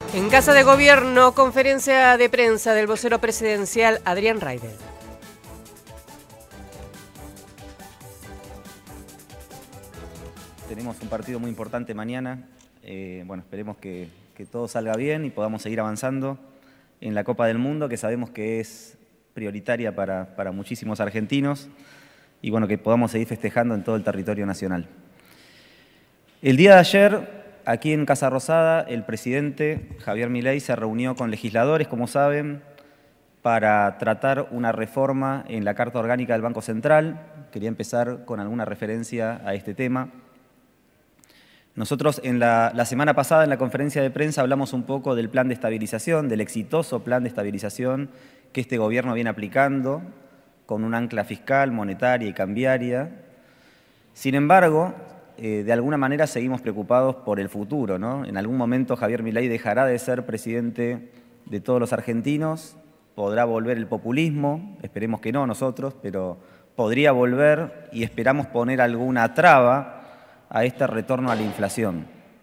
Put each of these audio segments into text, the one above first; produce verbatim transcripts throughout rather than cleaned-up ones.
En Casa de Gobierno, conferencia de prensa del vocero presidencial Adrián Raidel. Tenemos un partido muy importante mañana. Eh, bueno, esperemos que, que todo salga bien y podamos seguir avanzando en la Copa del Mundo, que sabemos que es prioritaria para, para muchísimos argentinos, y bueno, que podamos seguir festejando en todo el territorio nacional. El día de ayer, aquí en Casa Rosada, el presidente Javier Milei se reunió con legisladores, como saben, para tratar una reforma en la Carta Orgánica del Banco Central. Quería empezar con alguna referencia a este tema. Nosotros en la, la semana pasada en la conferencia de prensa hablamos un poco del plan de estabilización, del exitoso plan de estabilización que este gobierno viene aplicando con un ancla fiscal, monetaria y cambiaria. Sin embargo, eh, de alguna manera seguimos preocupados por el futuro, ¿no? En algún momento Javier Milei dejará de ser presidente de todos los argentinos, podrá volver el populismo, esperemos que no nosotros, pero podría volver y esperamos poner alguna traba a este retorno a la inflación.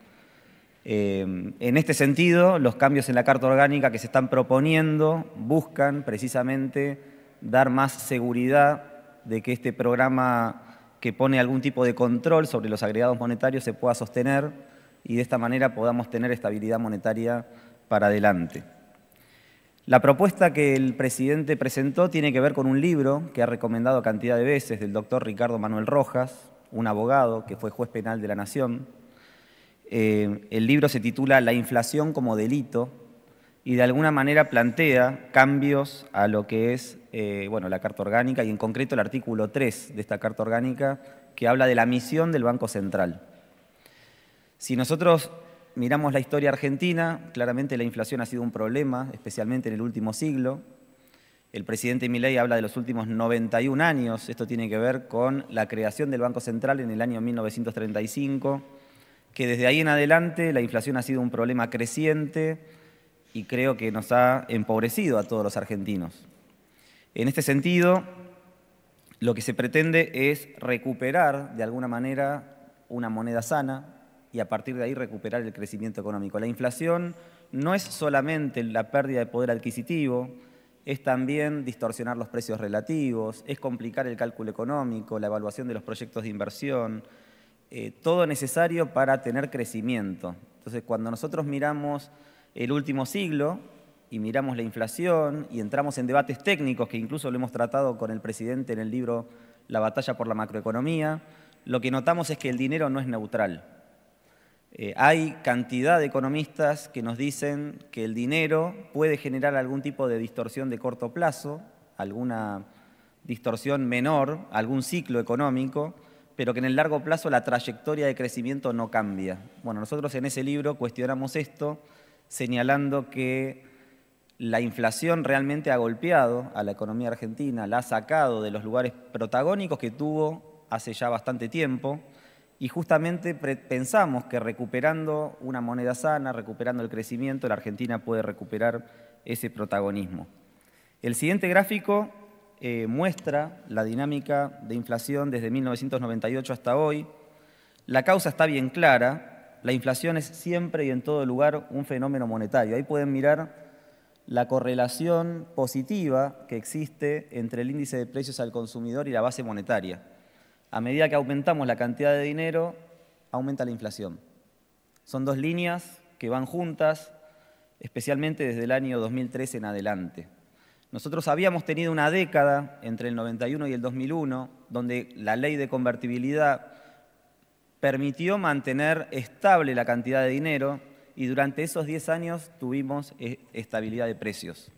Eh, en este sentido, los cambios en la Carta Orgánica que se están proponiendo buscan precisamente dar más seguridad de que este programa que pone algún tipo de control sobre los agregados monetarios se pueda sostener y de esta manera podamos tener estabilidad monetaria para adelante. La propuesta que el presidente presentó tiene que ver con un libro que ha recomendado cantidad de veces del doctor Ricardo Manuel Rojas, un abogado que fue juez penal de la Nación. Eh, el libro se titula La inflación como delito y de alguna manera plantea cambios a lo que es eh, bueno, la Carta Orgánica y en concreto el artículo tres de esta Carta Orgánica que habla de la misión del Banco Central. Si nosotros miramos la historia argentina, claramente la inflación ha sido un problema, especialmente en el último siglo. El presidente Milei habla de los últimos noventa y un años. Esto tiene que ver con la creación del Banco Central en el año mil novecientos treinta y cinco, que desde ahí en adelante la inflación ha sido un problema creciente y creo que nos ha empobrecido a todos los argentinos. En este sentido, lo que se pretende es recuperar de alguna manera una moneda sana y a partir de ahí recuperar el crecimiento económico. La inflación no es solamente la pérdida de poder adquisitivo, es también distorsionar los precios relativos, es complicar el cálculo económico, la evaluación de los proyectos de inversión, eh, todo necesario para tener crecimiento. Entonces, cuando nosotros miramos el último siglo y miramos la inflación y entramos en debates técnicos, que incluso lo hemos tratado con el presidente en el libro La batalla por la macroeconomía, lo que notamos es que el dinero no es neutral. Eh, hay cantidad de economistas que nos dicen que el dinero puede generar algún tipo de distorsión de corto plazo, alguna distorsión menor, algún ciclo económico, pero que en el largo plazo la trayectoria de crecimiento no cambia. Bueno, nosotros en ese libro cuestionamos esto, señalando que la inflación realmente ha golpeado a la economía argentina, la ha sacado de los lugares protagónicos que tuvo hace ya bastante tiempo, y justamente pensamos que recuperando una moneda sana, recuperando el crecimiento, la Argentina puede recuperar ese protagonismo. El siguiente gráfico eh, muestra la dinámica de inflación desde mil novecientos noventa y ocho hasta hoy. La causa está bien clara, la inflación es siempre y en todo lugar un fenómeno monetario. Ahí pueden mirar la correlación positiva que existe entre el índice de precios al consumidor y la base monetaria. A medida que aumentamos la cantidad de dinero, aumenta la inflación. Son dos líneas que van juntas, especialmente desde el año dos mil trece en adelante. Nosotros habíamos tenido una década entre el noventa y uno y el dos mil uno, donde la ley de convertibilidad permitió mantener estable la cantidad de dinero y durante esos diez años tuvimos estabilidad de precios.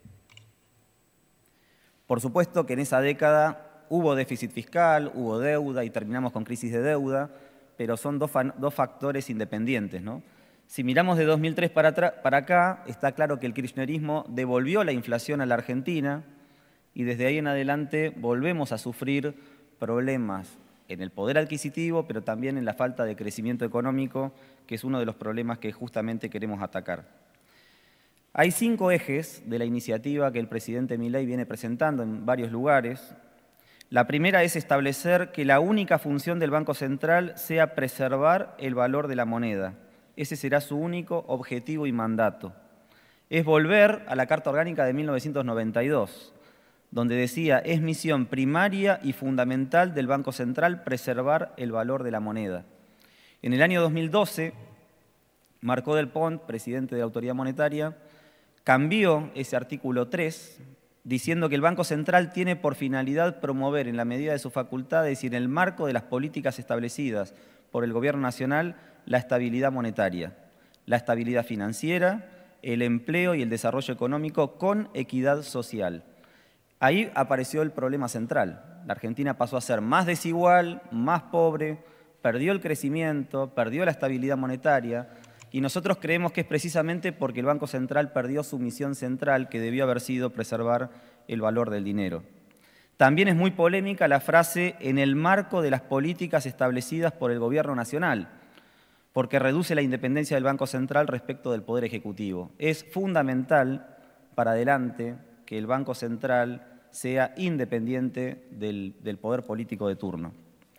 Por supuesto que en esa década hubo déficit fiscal, hubo deuda y terminamos con crisis de deuda, pero son dos, dos factores independientes, ¿no? Si miramos de dos mil tres para, para acá, está claro que el kirchnerismo devolvió la inflación a la Argentina y desde ahí en adelante volvemos a sufrir problemas en el poder adquisitivo, pero también en la falta de crecimiento económico, que es uno de los problemas que justamente queremos atacar. Hay cinco ejes de la iniciativa que el presidente Milei viene presentando en varios lugares. La primera es establecer que la única función del Banco Central sea preservar el valor de la moneda. Ese será su único objetivo y mandato. es volver a la Carta Orgánica de mil novecientos noventa y dos, donde decía, es misión primaria y fundamental del Banco Central preservar el valor de la moneda. En el año dos mil doce, Marcó del Pont, presidente de la Autoridad Monetaria, cambió ese artículo tres, diciendo que el Banco Central tiene por finalidad promover en la medida de sus facultades y en el marco de las políticas establecidas por el Gobierno Nacional la estabilidad monetaria, la estabilidad financiera, el empleo y el desarrollo económico con equidad social. Ahí apareció el problema central. La Argentina pasó a ser más desigual, más pobre, perdió el crecimiento, perdió la estabilidad monetaria, y nosotros creemos que es precisamente porque el Banco Central perdió su misión central, que debió haber sido preservar el valor del dinero. También es muy polémica la frase «en el marco de las políticas establecidas por el Gobierno Nacional», porque reduce la independencia del Banco Central respecto del Poder Ejecutivo. Es fundamental para adelante que el Banco Central sea independiente del, del poder político de turno.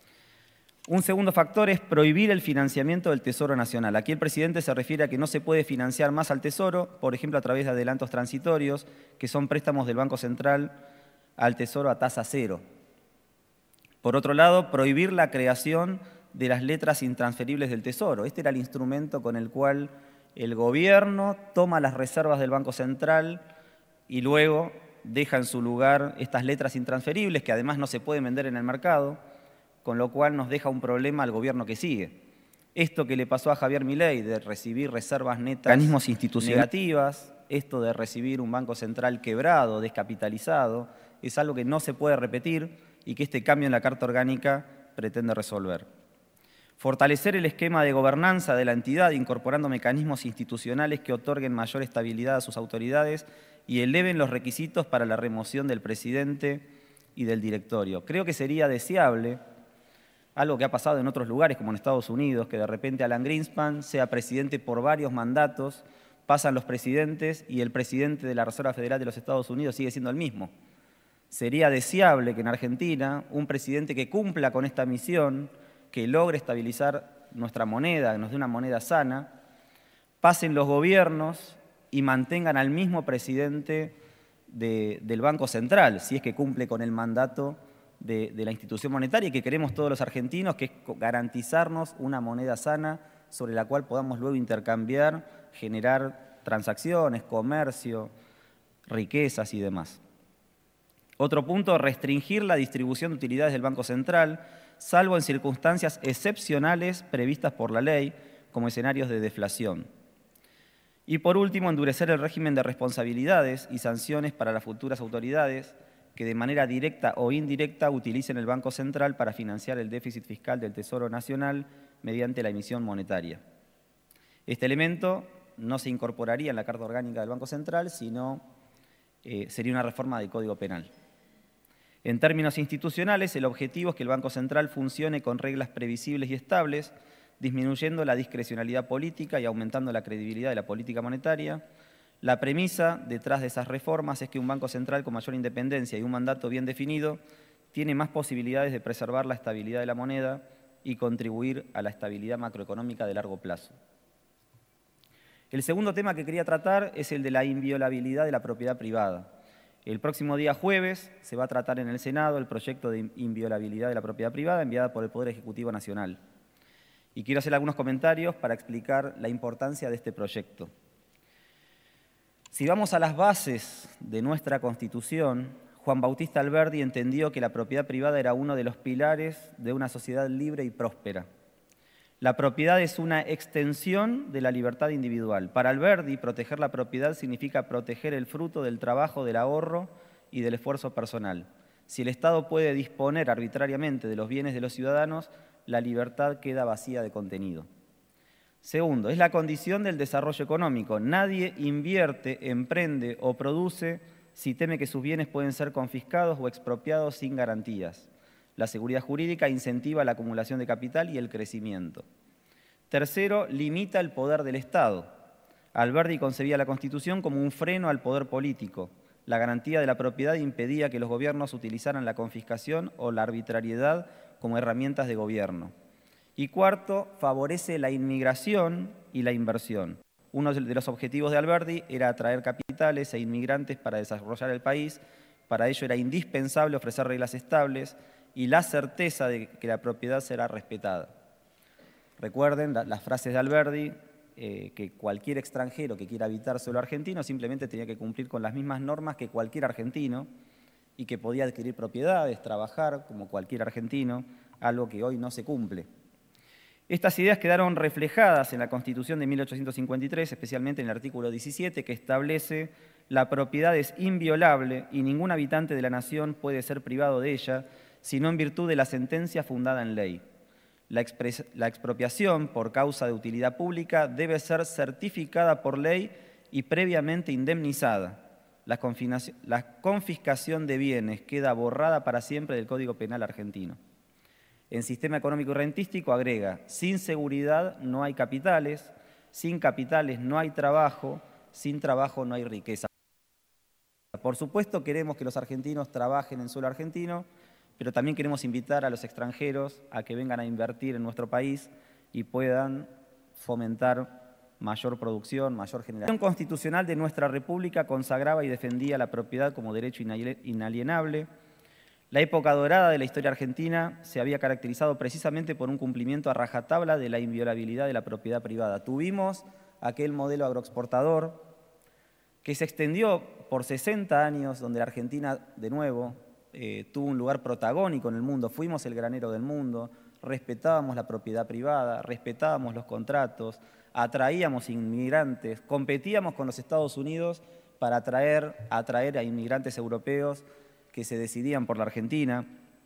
Un segundo factor es prohibir el financiamiento del Tesoro Nacional. Aquí el presidente se refiere a que no se puede financiar más al Tesoro, por ejemplo, a través de adelantos transitorios, que son préstamos del Banco Central al Tesoro a tasa cero. Por otro lado, prohibir la creación de las letras intransferibles del Tesoro. Este era el instrumento con el cual el gobierno toma las reservas del Banco Central y luego deja en su lugar estas letras intransferibles, que además no se pueden vender en el mercado, con lo cual nos deja un problema al gobierno que sigue. Esto que le pasó a Javier Milei de recibir reservas netas organismos institucionales negativas, esto de recibir un Banco Central quebrado, descapitalizado, es algo que no se puede repetir y que este cambio en la Carta Orgánica pretende resolver. Fortalecer el esquema de gobernanza de la entidad, incorporando mecanismos institucionales que otorguen mayor estabilidad a sus autoridades y eleven los requisitos para la remoción del presidente y del directorio. Creo que sería deseable algo que ha pasado en otros lugares, como en Estados Unidos, que de repente Alan Greenspan sea presidente por varios mandatos, pasan los presidentes y el presidente de la Reserva Federal de los Estados Unidos sigue siendo el mismo. Sería deseable que en Argentina un presidente que cumpla con esta misión, que logre estabilizar nuestra moneda, que nos dé una moneda sana, pasen los gobiernos y mantengan al mismo presidente de, del Banco Central, si es que cumple con el mandato De, de la institución monetaria y que queremos todos los argentinos, que es garantizarnos una moneda sana sobre la cual podamos luego intercambiar, generar transacciones, comercio, riquezas y demás. Otro punto, restringir la distribución de utilidades del Banco Central, salvo en circunstancias excepcionales previstas por la ley, como escenarios de deflación. Y por último, endurecer el régimen de responsabilidades y sanciones para las futuras autoridades que de manera directa o indirecta utilicen el Banco Central para financiar el déficit fiscal del Tesoro Nacional mediante la emisión monetaria. Este elemento no se incorporaría en la Carta Orgánica del Banco Central, sino eh, sería una reforma del Código Penal. En términos institucionales, el objetivo es que el Banco Central funcione con reglas previsibles y estables, disminuyendo la discrecionalidad política y aumentando la credibilidad de la política monetaria. La premisa detrás de esas reformas es que un Banco Central con mayor independencia y un mandato bien definido tiene más posibilidades de preservar la estabilidad de la moneda y contribuir a la estabilidad macroeconómica de largo plazo. El segundo tema que quería tratar es el de la inviolabilidad de la propiedad privada. El próximo día jueves se va a tratar en el Senado el proyecto de inviolabilidad de la propiedad privada enviada por el Poder Ejecutivo Nacional. Y quiero hacer algunos comentarios para explicar la importancia de este proyecto. Si vamos a las bases de nuestra Constitución, Juan Bautista Alberdi entendió que la propiedad privada era uno de los pilares de una sociedad libre y próspera. La propiedad es una extensión de la libertad individual. Para Alberdi, proteger la propiedad significa proteger el fruto del trabajo, del ahorro y del esfuerzo personal. Si el Estado puede disponer arbitrariamente de los bienes de los ciudadanos, la libertad queda vacía de contenido. Segundo, es la condición del desarrollo económico. Nadie invierte, emprende o produce si teme que sus bienes pueden ser confiscados o expropiados sin garantías. La seguridad jurídica incentiva la acumulación de capital y el crecimiento. Tercero, limita el poder del Estado. Alberdi concebía la Constitución como un freno al poder político. La garantía de la propiedad impedía que los gobiernos utilizaran la confiscación o la arbitrariedad como herramientas de gobierno. Y cuarto, favorece la inmigración y la inversión. Uno de los objetivos de Alberdi era atraer capitales e inmigrantes para desarrollar el país. Para ello era indispensable ofrecer reglas estables y la certeza de que la propiedad será respetada. Recuerden las frases de Alberdi, eh, que cualquier extranjero que quiera habitar suelo argentino simplemente tenía que cumplir con las mismas normas que cualquier argentino y que podía adquirir propiedades, trabajar como cualquier argentino, algo que hoy no se cumple. Estas ideas quedaron reflejadas en la Constitución de mil ochocientos cincuenta y tres, especialmente en el artículo diecisiete, que establece: la propiedad es inviolable y ningún habitante de la nación puede ser privado de ella, sino en virtud de la sentencia fundada en ley. La, la expropiación por causa de utilidad pública debe ser certificada por ley y previamente indemnizada. La, la confiscación de bienes queda borrada para siempre del Código Penal argentino. En sistema económico y rentístico agrega: sin seguridad no hay capitales, sin capitales no hay trabajo, sin trabajo no hay riqueza. Por supuesto queremos que los argentinos trabajen en suelo argentino, pero también queremos invitar a los extranjeros a que vengan a invertir en nuestro país y puedan fomentar mayor producción, mayor generación. La Constitución constitucional de nuestra República consagraba y defendía la propiedad como derecho inalienable. La época dorada de la historia argentina se había caracterizado precisamente por un cumplimiento a rajatabla de la inviolabilidad de la propiedad privada. Tuvimos aquel modelo agroexportador que se extendió por sesenta años, donde la Argentina, de nuevo, eh, tuvo un lugar protagónico en el mundo. Fuimos el granero del mundo, respetábamos la propiedad privada, respetábamos los contratos, atraíamos inmigrantes, competíamos con los Estados Unidos para atraer, atraer a inmigrantes europeos que se decidían por la Argentina,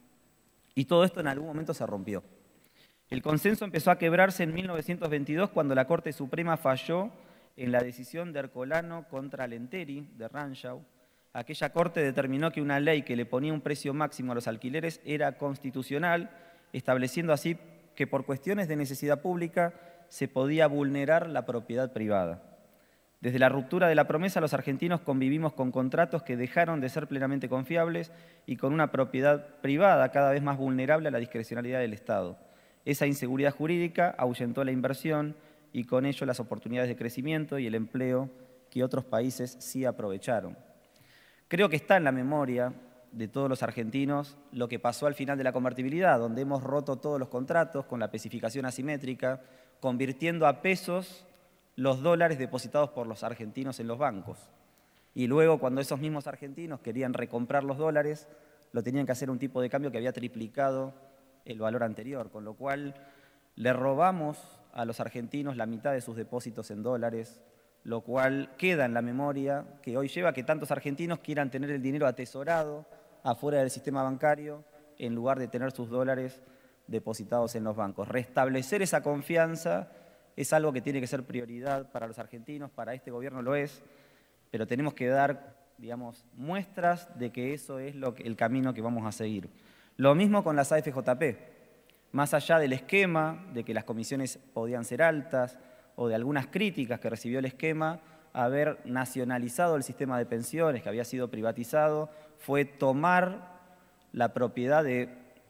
y todo esto en algún momento se rompió. El consenso empezó a quebrarse en mil novecientos veintidós cuando la Corte Suprema falló en la decisión de Ercolano contra Lenteri de Ranchau. Aquella Corte determinó que una ley que le ponía un precio máximo a los alquileres era constitucional, estableciendo así que por cuestiones de necesidad pública se podía vulnerar la propiedad privada. Desde la ruptura de la promesa, los argentinos convivimos con contratos que dejaron de ser plenamente confiables y con una propiedad privada cada vez más vulnerable a la discrecionalidad del Estado. Esa inseguridad jurídica ahuyentó la inversión y con ello las oportunidades de crecimiento y el empleo que otros países sí aprovecharon. Creo que está en la memoria de todos los argentinos lo que pasó al final de la convertibilidad, donde hemos roto todos los contratos con la especificación asimétrica, convirtiendo a pesos los dólares depositados por los argentinos en los bancos. Y luego, cuando esos mismos argentinos querían recomprar los dólares, lo tenían que hacer un tipo de cambio que había triplicado el valor anterior, con lo cual le robamos a los argentinos la mitad de sus depósitos en dólares, lo cual queda en la memoria, que hoy lleva a que tantos argentinos quieran tener el dinero atesorado afuera del sistema bancario en lugar de tener sus dólares depositados en los bancos. Restablecer esa confianza es algo que tiene que ser prioridad para los argentinos, para este gobierno lo es, pero tenemos que dar, digamos, muestras de que eso es lo que, el camino que vamos a seguir. Lo mismo con las A F J P. Más allá del esquema, de que las comisiones podían ser altas, o de algunas críticas que recibió el esquema, haber nacionalizado el sistema de pensiones que había sido privatizado, fue tomar la propiedad de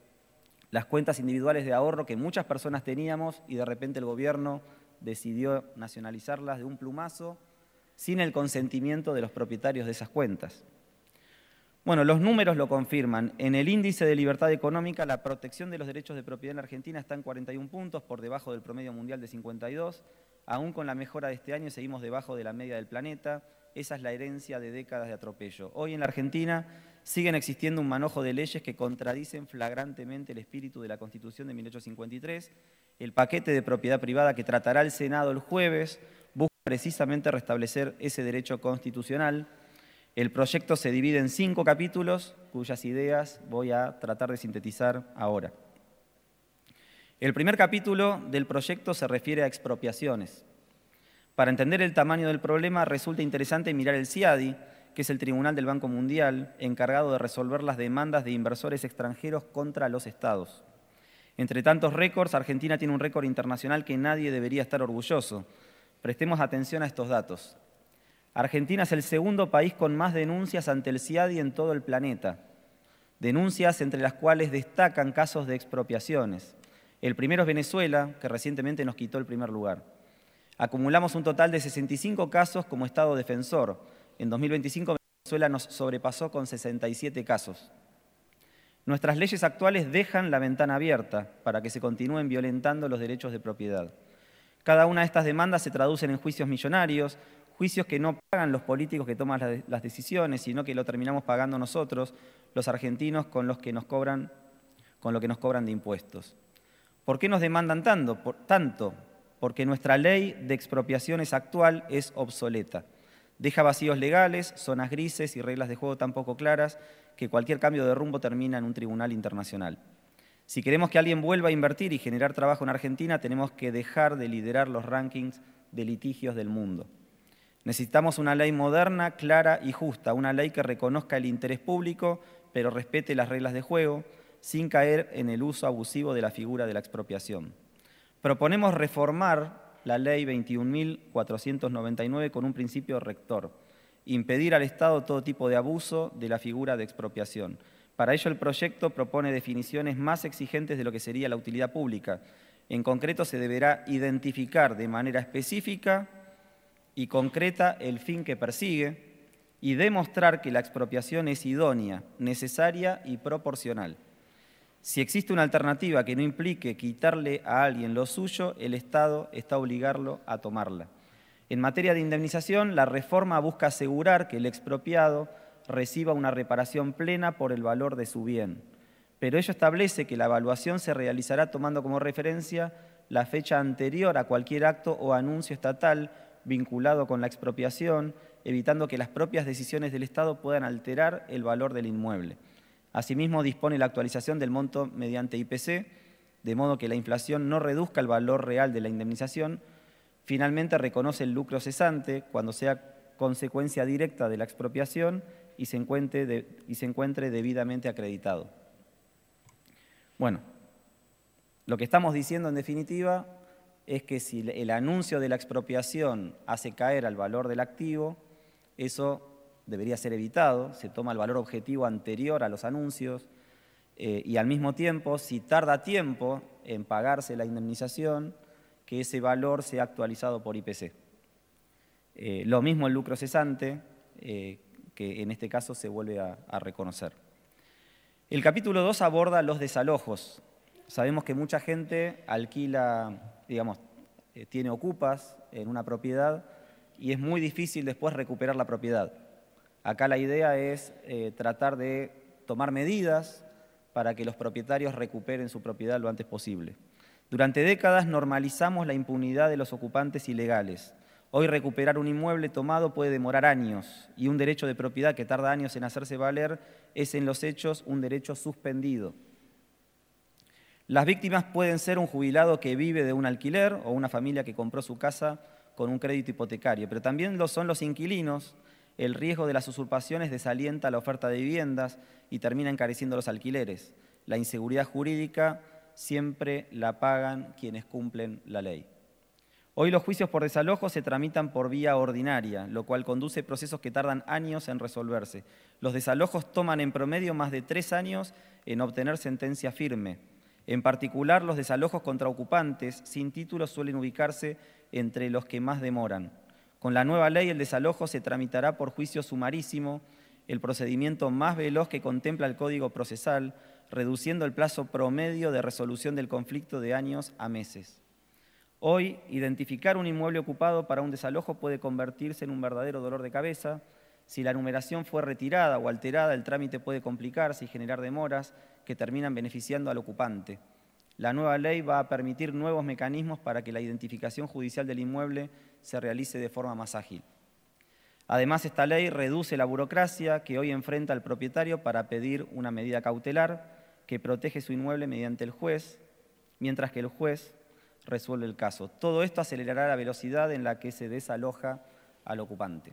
las cuentas individuales de ahorro que muchas personas teníamos y de repente el gobierno decidió nacionalizarlas de un plumazo sin el consentimiento de los propietarios de esas cuentas. Bueno, los números lo confirman. En el índice de libertad económica, la protección de los derechos de propiedad en la Argentina está en cuarenta y un puntos, por debajo del promedio mundial de cincuenta y dos. Aún con la mejora de este año seguimos debajo de la media del planeta. Esa es la herencia de décadas de atropello. Hoy en la Argentina siguen existiendo un manojo de leyes que contradicen flagrantemente el espíritu de la Constitución de mil ochocientos cincuenta y tres. El paquete de propiedad privada que tratará el Senado el jueves busca precisamente restablecer ese derecho constitucional. El proyecto se divide en cinco capítulos, cuyas ideas voy a tratar de sintetizar ahora. El primer capítulo del proyecto se refiere a expropiaciones. Para entender el tamaño del problema resulta interesante mirar el CIADI, que es el Tribunal del Banco Mundial, encargado de resolver las demandas de inversores extranjeros contra los estados. Entre tantos récords, Argentina tiene un récord internacional que nadie debería estar orgulloso. Prestemos atención a estos datos. Argentina es el segundo país con más denuncias ante el CIADI en todo el planeta. Denuncias entre las cuales destacan casos de expropiaciones. El primero es Venezuela, que recientemente nos quitó el primer lugar. Acumulamos un total de sesenta y cinco casos como Estado defensor. En dos mil veinticinco Venezuela nos sobrepasó con sesenta y siete casos. Nuestras leyes actuales dejan la ventana abierta para que se continúen violentando los derechos de propiedad. Cada una de estas demandas se traducen en juicios millonarios, juicios que no pagan los políticos que toman las decisiones, sino que lo terminamos pagando nosotros, los argentinos, con, los que nos cobran, con lo que nos cobran de impuestos. ¿Por qué nos demandan tanto? Por, tanto? Porque nuestra ley de expropiaciones actual es obsoleta. Deja vacíos legales, zonas grises y reglas de juego tan poco claras que cualquier cambio de rumbo termina en un tribunal internacional. Si queremos que alguien vuelva a invertir y generar trabajo en Argentina, tenemos que dejar de liderar los rankings de litigios del mundo. Necesitamos una ley moderna, clara y justa, una ley que reconozca el interés público, pero respete las reglas de juego, sin caer en el uso abusivo de la figura de la expropiación. Proponemos reformar la Ley veintiún mil cuatrocientos noventa y nueve con un principio rector, impedir al Estado todo tipo de abuso de la figura de expropiación. Para ello, el proyecto propone definiciones más exigentes de lo que sería la utilidad pública. En concreto, se deberá identificar de manera específica y concreta el fin que persigue y demostrar que la expropiación es idónea, necesaria y proporcional. Si existe una alternativa que no implique quitarle a alguien lo suyo, el Estado está obligado a tomarla. En materia de indemnización, la reforma busca asegurar que el expropiado reciba una reparación plena por el valor de su bien, pero ello establece que la evaluación se realizará tomando como referencia la fecha anterior a cualquier acto o anuncio estatal vinculado con la expropiación, evitando que las propias decisiones del Estado puedan alterar el valor del inmueble. Asimismo, dispone la actualización del monto mediante I P C, de modo que la inflación no reduzca el valor real de la indemnización. Finalmente, reconoce el lucro cesante cuando sea consecuencia directa de la expropiación y se encuentre, de, y se encuentre debidamente acreditado. Bueno, lo que estamos diciendo en definitiva es que si el anuncio de la expropiación hace caer al valor del activo, eso debería ser evitado, se toma el valor objetivo anterior a los anuncios eh, y al mismo tiempo, si tarda tiempo en pagarse la indemnización, que ese valor sea actualizado por I P C. Eh, lo mismo el lucro cesante, eh, que en este caso se vuelve a, a reconocer. El capítulo dos aborda los desalojos. Sabemos que mucha gente alquila, digamos, eh, tiene ocupas en una propiedad y es muy difícil después recuperar la propiedad. Acá la idea es eh, tratar de tomar medidas para que los propietarios recuperen su propiedad lo antes posible. Durante décadas normalizamos la impunidad de los ocupantes ilegales. Hoy recuperar un inmueble tomado puede demorar años y un derecho de propiedad que tarda años en hacerse valer es en los hechos un derecho suspendido. Las víctimas pueden ser un jubilado que vive de un alquiler o una familia que compró su casa con un crédito hipotecario, pero también lo son los inquilinos. El riesgo de las usurpaciones desalienta la oferta de viviendas y termina encareciendo los alquileres. La inseguridad jurídica siempre la pagan quienes cumplen la ley. Hoy los juicios por desalojo se tramitan por vía ordinaria, lo cual conduce a procesos que tardan años en resolverse. Los desalojos toman en promedio más de tres años en obtener sentencia firme. En particular, los desalojos contra ocupantes sin título suelen ubicarse entre los que más demoran. Con la nueva ley, el desalojo se tramitará por juicio sumarísimo, el procedimiento más veloz que contempla el Código Procesal, reduciendo el plazo promedio de resolución del conflicto de años a meses. Hoy, identificar un inmueble ocupado para un desalojo puede convertirse en un verdadero dolor de cabeza. Si la numeración fue retirada o alterada, el trámite puede complicarse y generar demoras que terminan beneficiando al ocupante. La nueva ley va a permitir nuevos mecanismos para que la identificación judicial del inmueble se realice de forma más ágil. Además, esta ley reduce la burocracia que hoy enfrenta el propietario para pedir una medida cautelar que protege su inmueble mediante el juez, mientras que el juez resuelve el caso. Todo esto acelerará la velocidad en la que se desaloja al ocupante.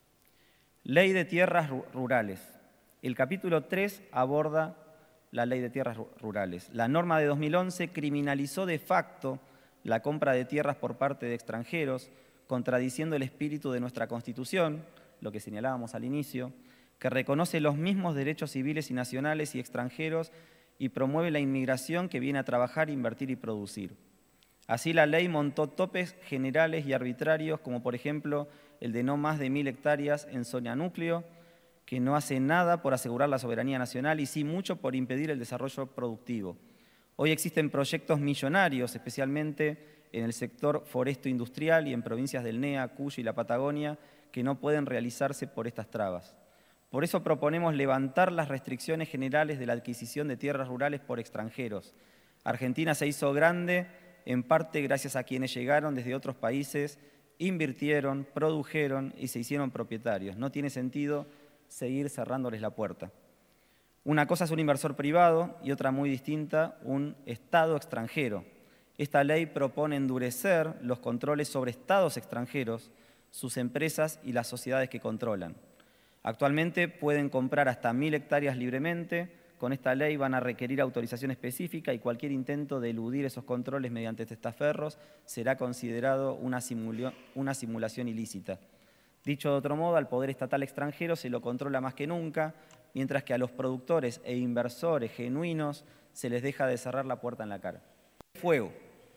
Ley de tierras rurales. El capítulo tres aborda la Ley de Tierras Rurales. La norma de dos mil once criminalizó de facto la compra de tierras por parte de extranjeros, contradiciendo el espíritu de nuestra Constitución, lo que señalábamos al inicio, que reconoce los mismos derechos civiles y nacionales y extranjeros y promueve la inmigración que viene a trabajar, invertir y producir. Así la ley montó topes generales y arbitrarios, como por ejemplo el de no más de mil hectáreas en zona núcleo, que no hace nada por asegurar la soberanía nacional y sí mucho por impedir el desarrollo productivo. Hoy existen proyectos millonarios, especialmente en el sector foresto industrial y en provincias del N E A, Cuyo y la Patagonia, que no pueden realizarse por estas trabas. Por eso proponemos levantar las restricciones generales de la adquisición de tierras rurales por extranjeros. Argentina se hizo grande en parte gracias a quienes llegaron desde otros países, invirtieron, produjeron y se hicieron propietarios. No tiene sentido seguir cerrándoles la puerta. Una cosa es un inversor privado y otra muy distinta, un Estado extranjero. Esta ley propone endurecer los controles sobre estados extranjeros, sus empresas y las sociedades que controlan. Actualmente pueden comprar hasta mil hectáreas libremente. Con esta ley van a requerir autorización específica y cualquier intento de eludir esos controles mediante testaferros será considerado una, simula- una simulación ilícita. Dicho de otro modo, al poder estatal extranjero se lo controla más que nunca, mientras que a los productores e inversores genuinos se les deja de cerrar la puerta en la cara. Fuego.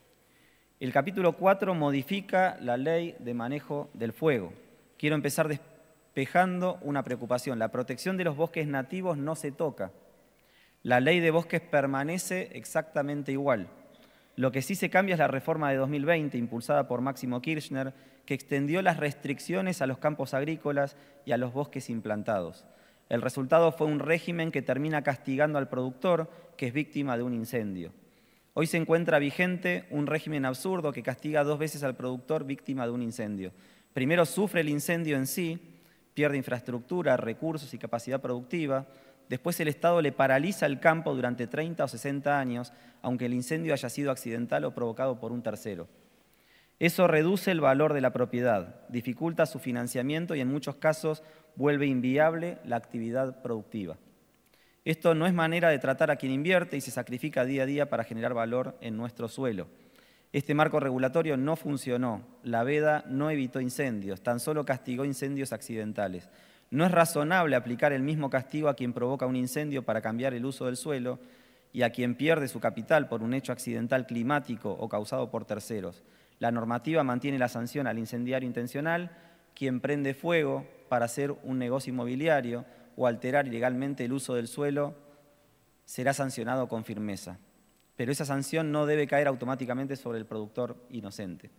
El capítulo cuatro modifica la ley de manejo del fuego. Quiero empezar despejando una preocupación. La protección de los bosques nativos no se toca. La ley de bosques permanece exactamente igual. Lo que sí se cambia es la reforma de dos mil veinte, impulsada por Máximo Kirchner, que extendió las restricciones a los campos agrícolas y a los bosques implantados. El resultado fue un régimen que termina castigando al productor, que es víctima de un incendio. Hoy se encuentra vigente un régimen absurdo que castiga dos veces al productor víctima de un incendio. Primero sufre el incendio en sí, pierde infraestructura, recursos y capacidad productiva. Después el Estado le paraliza el campo durante treinta o sesenta años, aunque el incendio haya sido accidental o provocado por un tercero. Eso reduce el valor de la propiedad, dificulta su financiamiento y en muchos casos vuelve inviable la actividad productiva. Esto no es manera de tratar a quien invierte y se sacrifica día a día para generar valor en nuestro suelo. Este marco regulatorio no funcionó, la veda no evitó incendios, tan solo castigó incendios accidentales. No es razonable aplicar el mismo castigo a quien provoca un incendio para cambiar el uso del suelo y a quien pierde su capital por un hecho accidental climático o causado por terceros. La normativa mantiene la sanción al incendiario intencional, quien prende fuego para hacer un negocio inmobiliario o alterar ilegalmente el uso del suelo será sancionado con firmeza. Pero esa sanción no debe caer automáticamente sobre el productor inocente.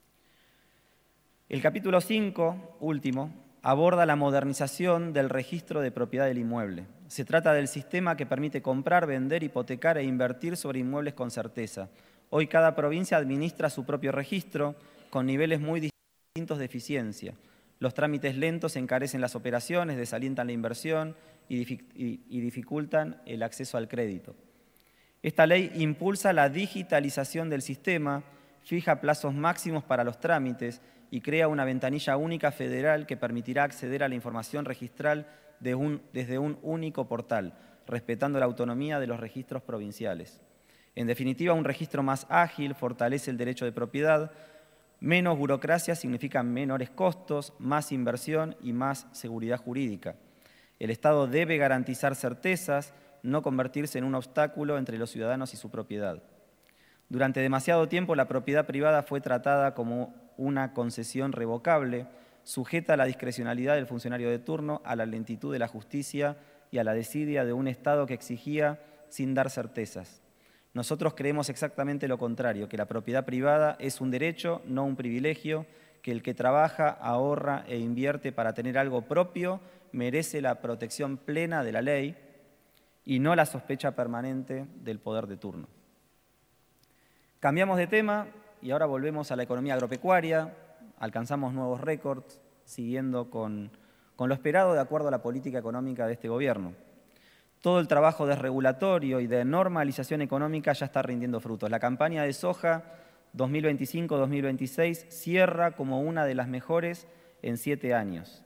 El capítulo cinco, último, aborda la modernización del registro de propiedad del inmueble. Se trata del sistema que permite comprar, vender, hipotecar e invertir sobre inmuebles con certeza. Hoy cada provincia administra su propio registro con niveles muy distintos de eficiencia. Los trámites lentos encarecen las operaciones, desalientan la inversión y dificultan el acceso al crédito. Esta ley impulsa la digitalización del sistema, fija plazos máximos para los trámites y crea una ventanilla única federal que permitirá acceder a la información registral de un, desde un único portal, respetando la autonomía de los registros provinciales. En definitiva, un registro más ágil fortalece el derecho de propiedad, menos burocracia significa menores costos, más inversión y más seguridad jurídica. El Estado debe garantizar certezas, no convertirse en un obstáculo entre los ciudadanos y su propiedad. Durante demasiado tiempo la propiedad privada fue tratada como una concesión revocable, sujeta a la discrecionalidad del funcionario de turno, a la lentitud de la justicia y a la desidia de un Estado que exigía sin dar certezas. Nosotros creemos exactamente lo contrario, que la propiedad privada es un derecho, no un privilegio, que el que trabaja, ahorra e invierte para tener algo propio merece la protección plena de la ley y no la sospecha permanente del poder de turno. Cambiamos de tema y ahora volvemos a la economía agropecuaria, alcanzamos nuevos récords, siguiendo con, con lo esperado de acuerdo a la política económica de este gobierno. Todo el trabajo desregulatorio y de normalización económica ya está rindiendo frutos. La campaña de soja dos mil veinticinco dos mil veintiséis cierra como una de las mejores en siete años.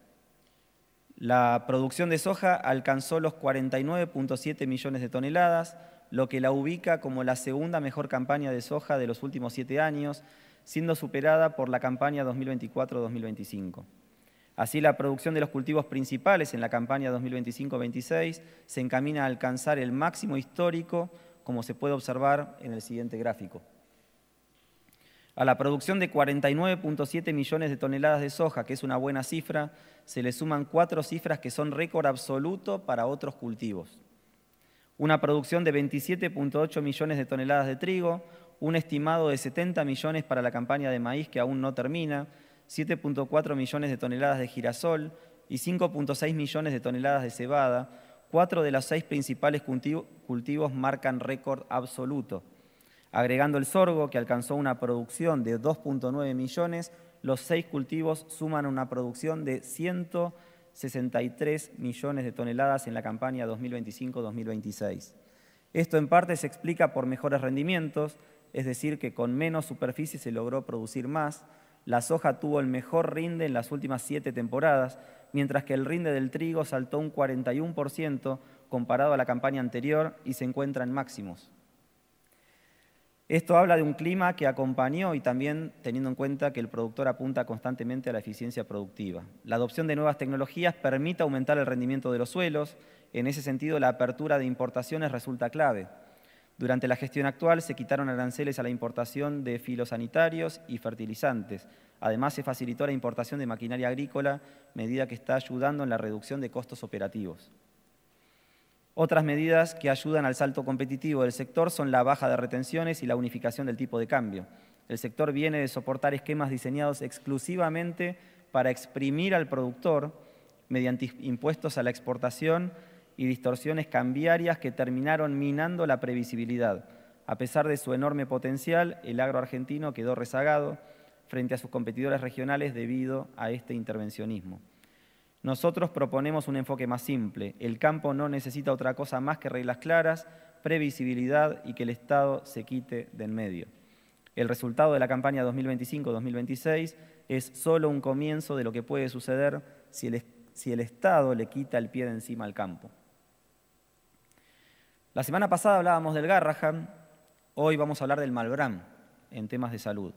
La producción de soja alcanzó los cuarenta y nueve punto siete millones de toneladas, lo que la ubica como la segunda mejor campaña de soja de los últimos siete años, siendo superada por la campaña dos mil veinticuatro dos mil veinticinco. Así, la producción de los cultivos principales en la campaña dos mil veinticinco veintiséis se encamina a alcanzar el máximo histórico, como se puede observar en el siguiente gráfico. A la producción de cuarenta y nueve punto siete millones de toneladas de soja, que es una buena cifra, se le suman cuatro cifras que son récord absoluto para otros cultivos. Una producción de veintisiete punto ocho millones de toneladas de trigo, un estimado de setenta millones para la campaña de maíz que aún no termina, siete punto cuatro millones de toneladas de girasol y cinco punto seis millones de toneladas de cebada. Cuatro de los seis principales cultivos marcan récord absoluto. Agregando el sorgo, que alcanzó una producción de dos punto nueve millones, los seis cultivos suman una producción de ciento sesenta y tres millones de toneladas en la campaña dos mil veinticinco dos mil veintiséis. Esto en parte se explica por mejores rendimientos, es decir, que con menos superficie se logró producir más. La soja tuvo el mejor rinde en las últimas siete temporadas, mientras que el rinde del trigo saltó un cuarenta y uno por ciento comparado a la campaña anterior y se encuentra en máximos. Esto habla de un clima que acompañó y también teniendo en cuenta que el productor apunta constantemente a la eficiencia productiva. La adopción de nuevas tecnologías permite aumentar el rendimiento de los suelos. En ese sentido, la apertura de importaciones resulta clave. Durante la gestión actual se quitaron aranceles a la importación de filosanitarios y fertilizantes. Además, se facilitó la importación de maquinaria agrícola, medida que está ayudando en la reducción de costos operativos. Otras medidas que ayudan al salto competitivo del sector son la baja de retenciones y la unificación del tipo de cambio. El sector viene de soportar esquemas diseñados exclusivamente para exprimir al productor mediante impuestos a la exportación y distorsiones cambiarias que terminaron minando la previsibilidad. A pesar de su enorme potencial, el agro argentino quedó rezagado frente a sus competidores regionales debido a este intervencionismo. Nosotros proponemos un enfoque más simple. El campo no necesita otra cosa más que reglas claras, previsibilidad y que el Estado se quite de en medio. El resultado de la campaña dos mil veinticinco dos mil veintiséis es solo un comienzo de lo que puede suceder si el, si el Estado le quita el pie de encima al campo. La semana pasada hablábamos del Garrahan, hoy vamos a hablar del Malbrán en temas de salud.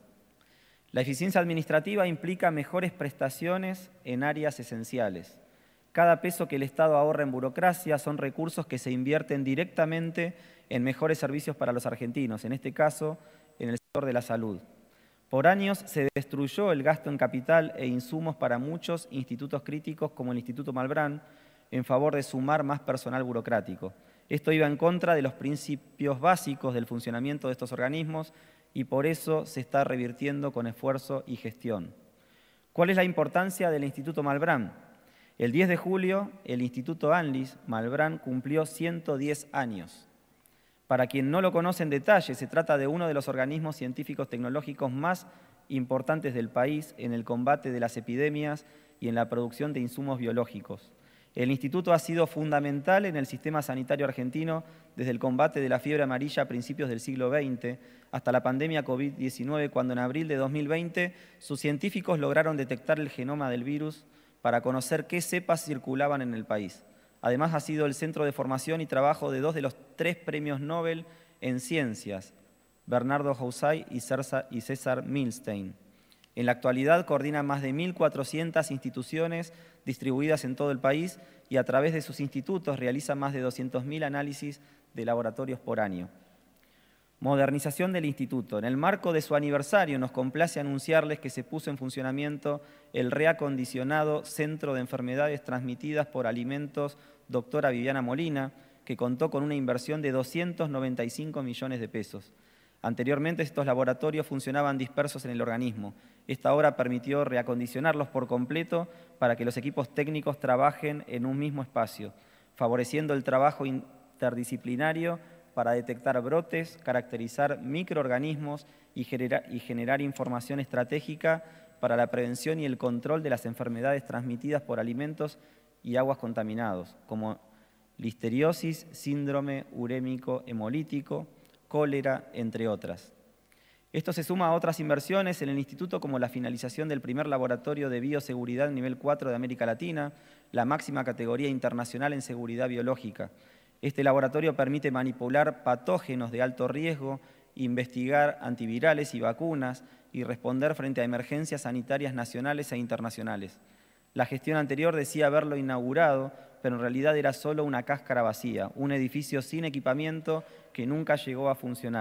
La eficiencia administrativa implica mejores prestaciones en áreas esenciales. Cada peso que el Estado ahorra en burocracia son recursos que se invierten directamente en mejores servicios para los argentinos, en este caso, en el sector de la salud. Por años se destruyó el gasto en capital e insumos para muchos institutos críticos como el Instituto Malbrán en favor de sumar más personal burocrático. Esto iba en contra de los principios básicos del funcionamiento de estos organismos y por eso se está revirtiendo con esfuerzo y gestión. ¿Cuál es la importancia del Instituto Malbrán? El diez de julio, el Instituto ANLIS Malbrán cumplió ciento diez años. Para quien no lo conoce en detalle, se trata de uno de los organismos científicos tecnológicos más importantes del país en el combate de las epidemias y en la producción de insumos biológicos. El instituto ha sido fundamental en el sistema sanitario argentino desde el combate de la fiebre amarilla a principios del siglo veinte hasta la pandemia COVID diecinueve, cuando en abril de dos mil veinte sus científicos lograron detectar el genoma del virus para conocer qué cepas circulaban en el país. Además, ha sido el centro de formación y trabajo de dos de los tres premios Nobel en ciencias, Bernardo Houssay y César Milstein. En la actualidad coordina más de mil cuatrocientas instituciones distribuidas en todo el país y a través de sus institutos realiza más de doscientos mil análisis de laboratorios por año. Modernización del instituto. En el marco de su aniversario nos complace anunciarles que se puso en funcionamiento el reacondicionado Centro de Enfermedades Transmitidas por Alimentos Doctora Viviana Molina, que contó con una inversión de doscientos noventa y cinco millones de pesos. Anteriormente estos laboratorios funcionaban dispersos en el organismo. Esta obra permitió reacondicionarlos por completo para que los equipos técnicos trabajen en un mismo espacio, favoreciendo el trabajo interdisciplinario para detectar brotes, caracterizar microorganismos y generar, y generar información estratégica para la prevención y el control de las enfermedades transmitidas por alimentos y aguas contaminados, como listeriosis, síndrome urémico hemolítico, cólera, entre otras. Esto se suma a otras inversiones en el instituto, como la finalización del primer laboratorio de bioseguridad nivel cuatro de América Latina, la máxima categoría internacional en seguridad biológica. Este laboratorio permite manipular patógenos de alto riesgo, investigar antivirales y vacunas y responder frente a emergencias sanitarias nacionales e internacionales. La gestión anterior decía haberlo inaugurado, pero en realidad era solo una cáscara vacía, un edificio sin equipamiento que nunca llegó a funcionar.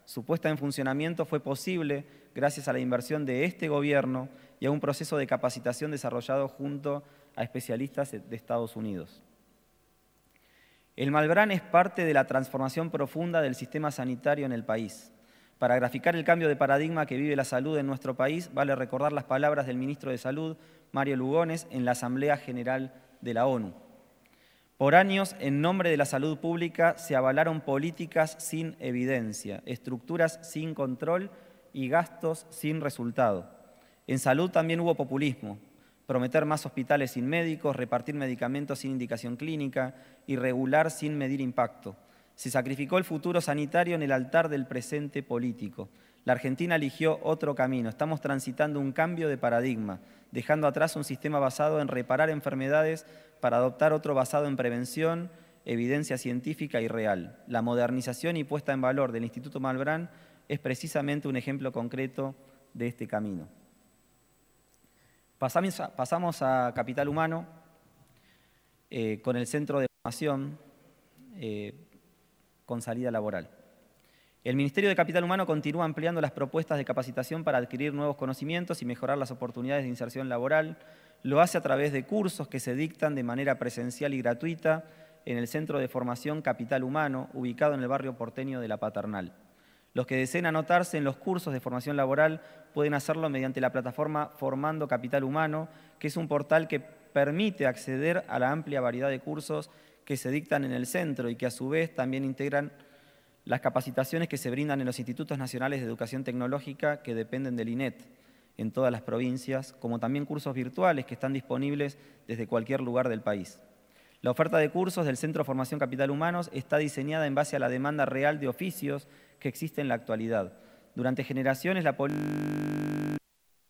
Su puesta en funcionamiento fue posible gracias a la inversión de este gobierno y a un proceso de capacitación desarrollado junto a especialistas de Estados Unidos. El Malbrán es parte de la transformación profunda del sistema sanitario en el país. Para graficar el cambio de paradigma que vive la salud en nuestro país, vale recordar las palabras del ministro de Salud, Mario Lugones, en la Asamblea General de la ONU. Por años, en nombre de la salud pública, se avalaron políticas sin evidencia, estructuras sin control y gastos sin resultado. En salud también hubo populismo. Prometer más hospitales sin médicos, repartir medicamentos sin indicación clínica y regular sin medir impacto. Se sacrificó el futuro sanitario en el altar del presente político. La Argentina eligió otro camino. Estamos transitando un cambio de paradigma, dejando atrás un sistema basado en reparar enfermedades para adoptar otro basado en prevención, evidencia científica y real. La modernización y puesta en valor del Instituto Malbrán es precisamente un ejemplo concreto de este camino. Pasamos a, pasamos a Capital Humano, eh, con el Centro de Formación eh, con salida laboral. El Ministerio de Capital Humano continúa ampliando las propuestas de capacitación para adquirir nuevos conocimientos y mejorar las oportunidades de inserción laboral. Lo hace a través de cursos que se dictan de manera presencial y gratuita en el Centro de Formación Capital Humano, ubicado en el barrio porteño de La Paternal. Los que deseen anotarse en los cursos de formación laboral pueden hacerlo mediante la plataforma Formando Capital Humano, que es un portal que permite acceder a la amplia variedad de cursos que se dictan en el centro y que a su vez también integran las capacitaciones que se brindan en los Institutos Nacionales de Educación Tecnológica que dependen del I N E T en todas las provincias, como también cursos virtuales que están disponibles desde cualquier lugar del país. La oferta de cursos del Centro de Formación Capital Humanos está diseñada en base a la demanda real de oficios que existe en la actualidad. Durante generaciones la política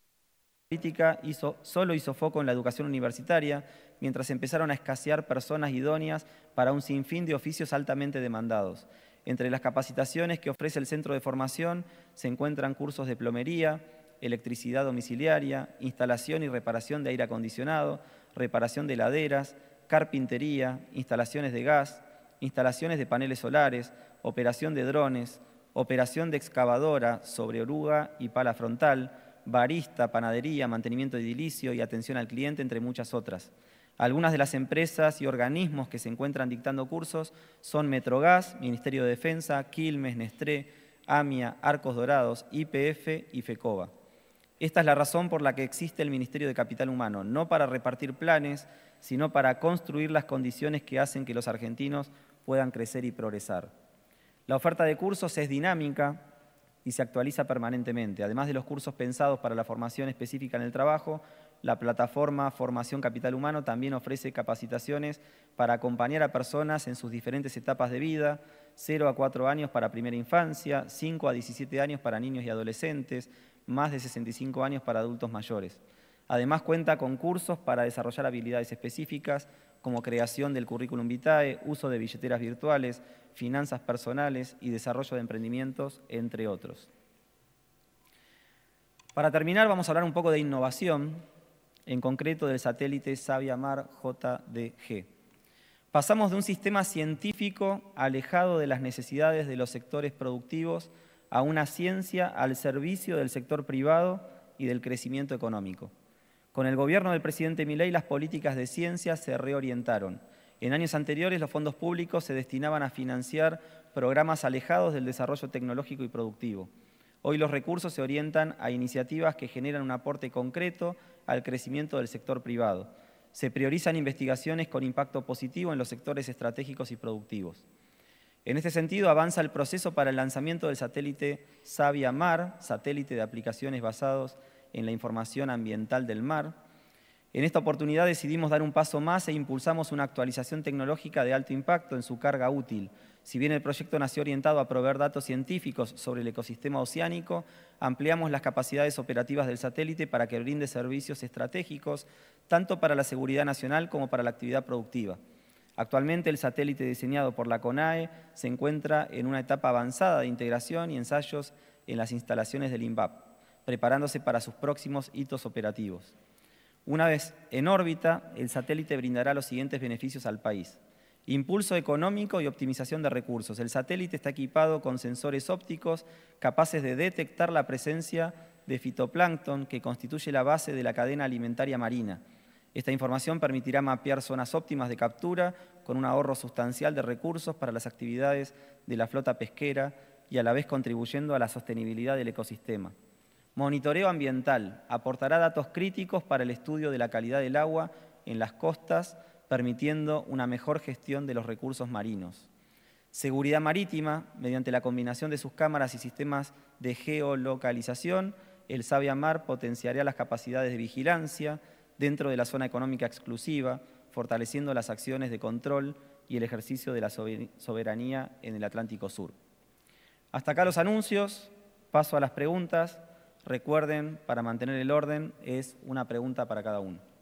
hizo, solo hizo foco en la educación universitaria, mientras empezaron a escasear personas idóneas para un sinfín de oficios altamente demandados. Entre las capacitaciones que ofrece el Centro de Formación se encuentran cursos de plomería, electricidad domiciliaria, instalación y reparación de aire acondicionado, reparación de heladeras, carpintería, instalaciones de gas, instalaciones de paneles solares, operación de drones, operación de excavadora sobre oruga y pala frontal, barista, panadería, mantenimiento edilicio y atención al cliente, entre muchas otras. Algunas de las empresas y organismos que se encuentran dictando cursos son Metrogas, Ministerio de Defensa, Quilmes, Nestlé, AMIA, Arcos Dorados, Y P F y FECOBA. Esta es la razón por la que existe el Ministerio de Capital Humano, no para repartir planes, sino para construir las condiciones que hacen que los argentinos puedan crecer y progresar. La oferta de cursos es dinámica y se actualiza permanentemente. Además de los cursos pensados para la formación específica en el trabajo, la plataforma Formación Capital Humano también ofrece capacitaciones para acompañar a personas en sus diferentes etapas de vida, cero a cuatro años para primera infancia, cinco a diecisiete años para niños y adolescentes, más de sesenta y cinco años para adultos mayores. Además cuenta con cursos para desarrollar habilidades específicas como creación del currículum vitae, uso de billeteras virtuales, finanzas personales y desarrollo de emprendimientos, entre otros. Para terminar, vamos a hablar un poco de innovación, en concreto del satélite Sabiamar J D G. Pasamos de un sistema científico alejado de las necesidades de los sectores productivos a una ciencia al servicio del sector privado y del crecimiento económico. Con el gobierno del presidente Milei, las políticas de ciencia se reorientaron. En años anteriores, los fondos públicos se destinaban a financiar programas alejados del desarrollo tecnológico y productivo. Hoy los recursos se orientan a iniciativas que generan un aporte concreto al crecimiento del sector privado. Se priorizan investigaciones con impacto positivo en los sectores estratégicos y productivos. En este sentido, avanza el proceso para el lanzamiento del satélite Sabiamar, satélite de aplicaciones basados en la información ambiental del mar. En esta oportunidad decidimos dar un paso más e impulsamos una actualización tecnológica de alto impacto en su carga útil. Si bien el proyecto nació orientado a proveer datos científicos sobre el ecosistema oceánico, ampliamos las capacidades operativas del satélite para que brinde servicios estratégicos, tanto para la seguridad nacional como para la actividad productiva. Actualmente el satélite diseñado por la CONAE se encuentra en una etapa avanzada de integración y ensayos en las instalaciones del INVAP, preparándose para sus próximos hitos operativos. Una vez en órbita, el satélite brindará los siguientes beneficios al país. Impulso económico y optimización de recursos. El satélite está equipado con sensores ópticos capaces de detectar la presencia de fitoplancton que constituye la base de la cadena alimentaria marina. Esta información permitirá mapear zonas óptimas de captura con un ahorro sustancial de recursos para las actividades de la flota pesquera y a la vez contribuyendo a la sostenibilidad del ecosistema. Monitoreo ambiental. Aportará datos críticos para el estudio de la calidad del agua en las costas, permitiendo una mejor gestión de los recursos marinos. Seguridad marítima, mediante la combinación de sus cámaras y sistemas de geolocalización, el Sabiamar potenciará las capacidades de vigilancia dentro de la zona económica exclusiva, fortaleciendo las acciones de control y el ejercicio de la soberanía en el Atlántico Sur. Hasta acá los anuncios, paso a las preguntas. Recuerden, para mantener el orden, es una pregunta para cada uno.